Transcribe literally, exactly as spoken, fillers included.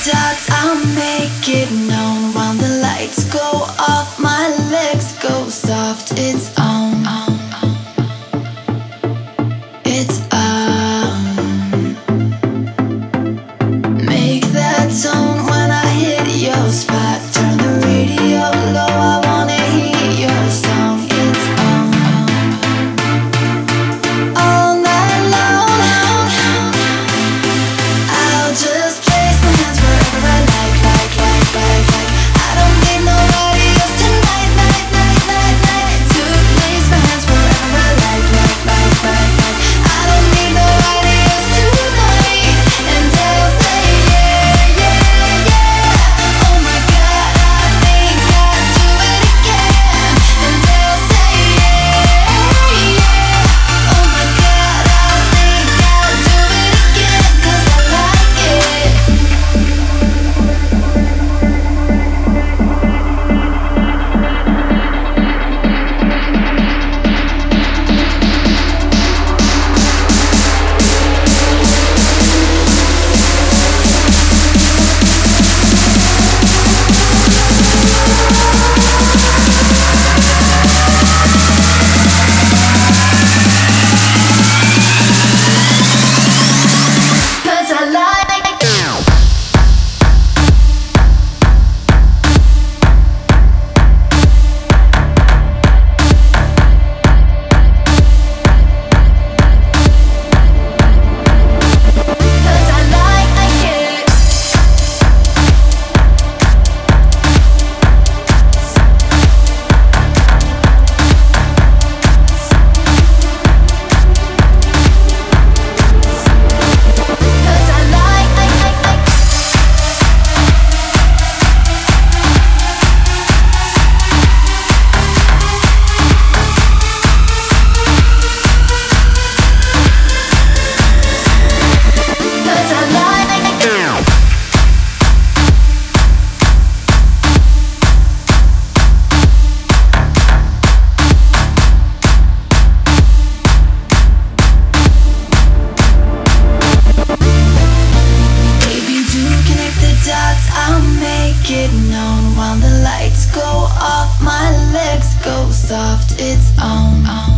dots, I'll make it known. While the lights go off, my legs go soft. It's on, on, on. It's on. Make that tone when I hit your spot. Turn the radio low, I wanna hear your song. It's on, all night long. I'll just place my hands wherever I like, like, like, like, like. I don't need nobody else tonight, night, night, night, night. To place my hands wherever I like, like, like, like, like. I don't need nobody else tonight. And they'll say yeah, yeah, yeah. Oh my God, I think I'd do it again. And they'll say yeah, yeah. Oh my God, I think I'd do it again. 'Cause I like it. Cause I like it. Cause I like it. Cause I like it. Cause I like it. Baby, do connect the dots, I'll make it known. While the lights go off, my legs go soft. It's on, on.